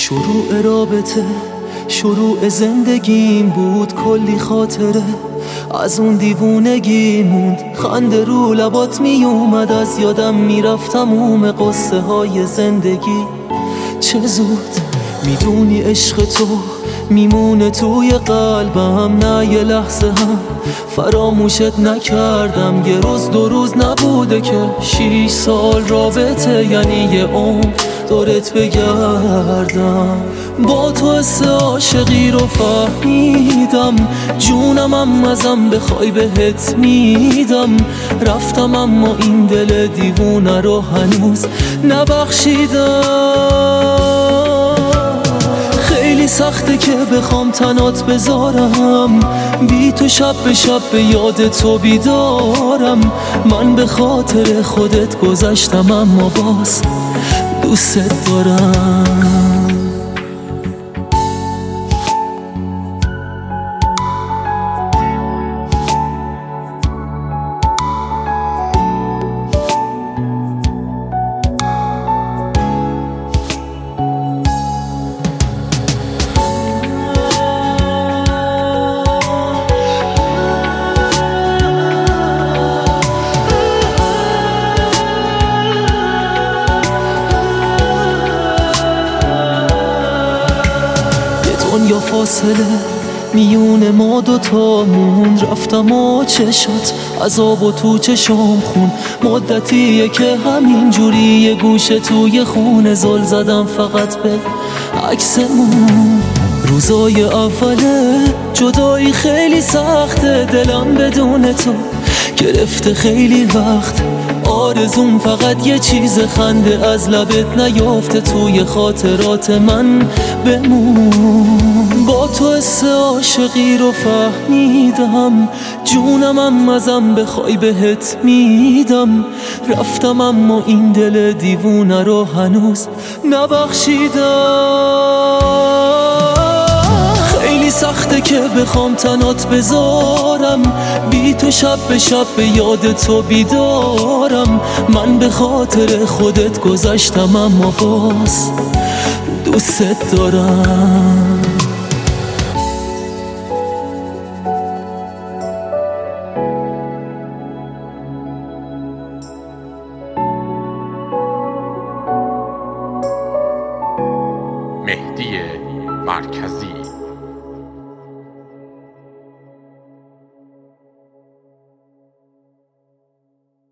شروع رابطه، شروع زندگیم بود، کلی خاطره از اون دیوونگی موند. خنده رو لبات می اومد، از یادم میرفت تموم قصه های زندگی. چه زود میدونی عشق تو میمونه توی قلبم، نه یه لحظه هم فراموشت نکردم. یه روز دو روز نبوده که 6 سال رابطه، یعنی یه عمر دورت بگردم. با تو حس عاشقی رو فهمیدم، جونم ازم بخوای بهت میدم. رفتم اما این دل دیوونه رو هنوز نبخشیدم. خیلی سخته که بخوام تنات بذارم، بی تو شب به شب به یاد تو بیدارم. من به خاطر خودت گذشتم اما باز دوست دارم. دنیا فاصله میون ما دوتا موند. رفتم و چشات عذاب و تو چشام خون. مدتیه که همین جوری یه گوشه توی خونه زل زدم فقط به عکسمون. روزای اوله جدایی خیلی سخته، دلم بدون تو گرفته خیلی وقت. آرزوم فقط یه چیز خنده از لبت نیافته، توی خاطرات من بمون. با تو حس عاشقی رو فهمیدم، جونم ازم بخوای بهت میدم. رفتم اما این دل دیوونه رو هنوز نبخشیدم. خیلی سخته که بخوام تنات بذارم، بی تو شب به شب به یاد تو بیدارم. من به خاطر خودت گذشتم اما باز دوست دارم. مهدی مرکزی